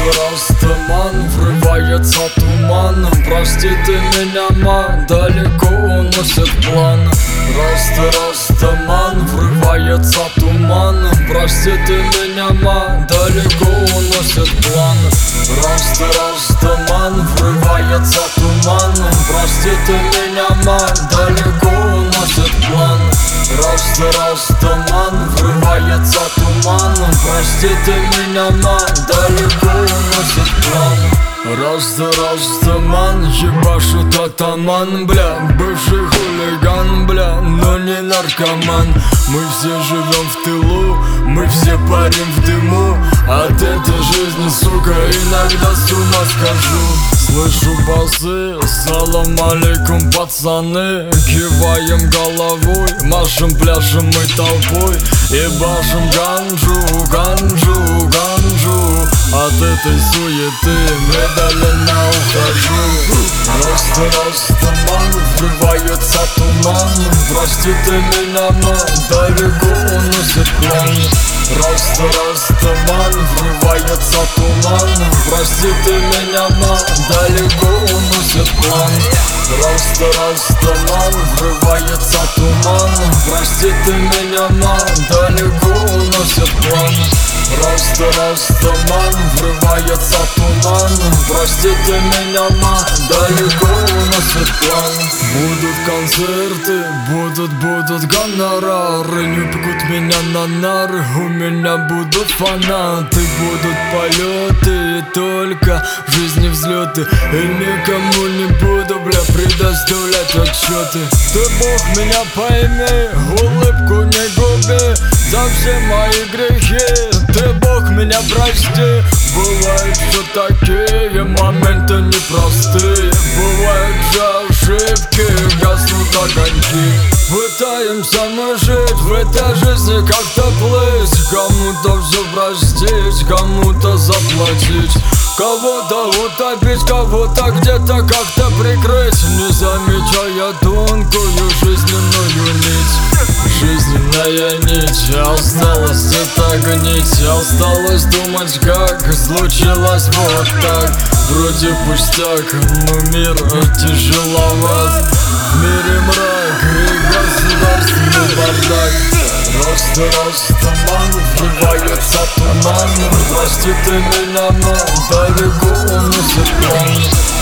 Раз туман, врывается туман. Прости ты меня, ма, далеко уносит план. Раз туман, врывается туман. Прости ты меня, ма, далеко уносит план. Раз туман, врывается туман. Прости ты меня, ма, далеко уносит план. Раз туман, врывается туман. Прости ты меня, ма, далеко уносит план. Раз туман, ебашит атаман, бля. Бывший хулиган, бля, но не наркоман. Мы все живем в тылу, мы все парим в дыму. От этой жизни, сука, иногда с ума схожу. Слышу басы, салам алейкум, пацаны. Киваем головой, машем, пляшем мы толпой. И башим ганджу, ганджу, ганджу. От этой суеты медленно ухожу. Раз туман, врывается туман. Прости ты меня, ма, далеко уносит план. Раз туман, врывается туман. Прости ты меня, ма, далеко уносит план. Раз туман, врывается туман. Прости ты меня, ма, далеко уносит план. Раз туман, врывается туман. Прости ты меня, ма, далеко уносит план. Будут концерты, будут гонорары. Не пекут меня на нары, у меня будут фанаты. Будут полеты и только в жизни взлеты. И никому не буду, бля, предоставлять отчеты. Ты, Бог, меня пойми, улыбку не губи за все мои грехи. Ты, Бог, меня прости. Бывают все такие моменты непростые. Бывают же ошибки, гаснут огоньки. Пытаемся мы жить в этой жизни, как-то плыть. Кому-то все простить, кому-то заплатить. Кого-то утопить, кого-то где-то как-то прикрыть, не замечая тонкую жизненную нить. Жизненная нить, осталось это гнить. Осталось думать, как случилось вот так. Вроде пустяк, но мир тяжеловат. В мире мрак и государственный бардак. Раз туман, врывается туман. Прости ты меня, ма, далеко уносит план.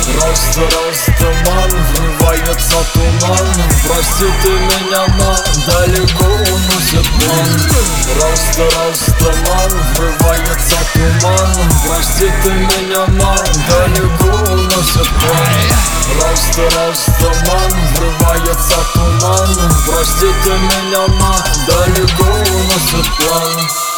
Раз туман, врывается туман. Прости ты меня, ма, далеко уносит план. Раз туман, врывается туман. Прости ты меня, ма, далеко уносит план. Раз туман, врывается туман. Прости ты меня, ма, далеко уносит план.